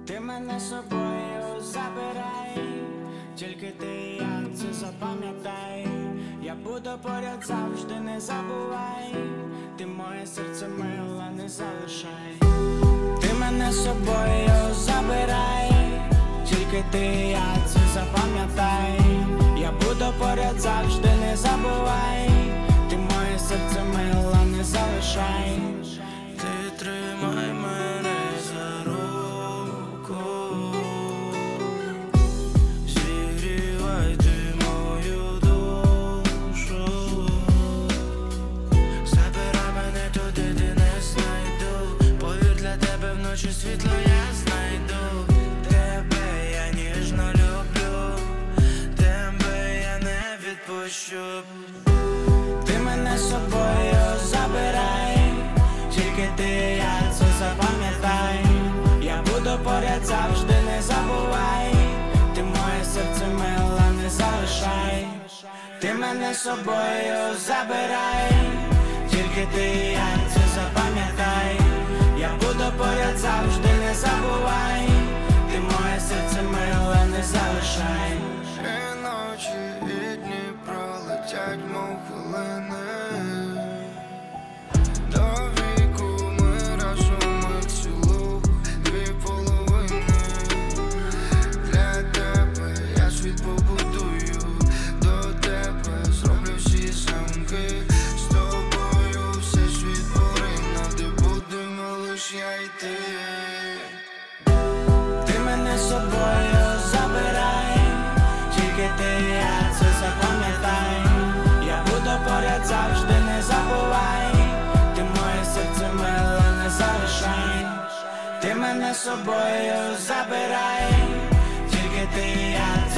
Ти мене з собою забирай, тільки ти і я це запам'ятай. Я буду поряд завжди, не забувай. Ти моє серце мила, не залишай. Ти мене з собою забирай, тільки ти і я це запам'ятай. Я буду поряд завжди, не забувай. Ти моє серце мила, не залишай. Ти тримай мене за руку, зігрівай ти мою душу, забирай мене туди, де не знайду. Повір, для тебе вночі світло я знайду. Тебе я ніжно люблю, тебе я не відпущу. Ти мене з собою забирай, тільки ти і я це запам'ятай. Я буду поряд завжди, не забувай. Ти моє серце мила, не залишай. Ти мене з собою забирай, тільки ти і я це запам'ятай. Я буду поряд завжди, не забувай. Ти моє серце мила, не залишай. І ночі, і дні пролетять, мов хвилини. До віку ми разом, як цілу дві половини. Для тебе я світ побудую, до тебе зроблю всі замки. З тобою все світ поринув, де будемо лиш я й ти. Ти мене з собою забирай, тільки ти і я це запам'ятай. Я буду поряд завжди, не забувай. Ти моє серце мила, не залишай. Ти мене з собою забирай, тільки ти і я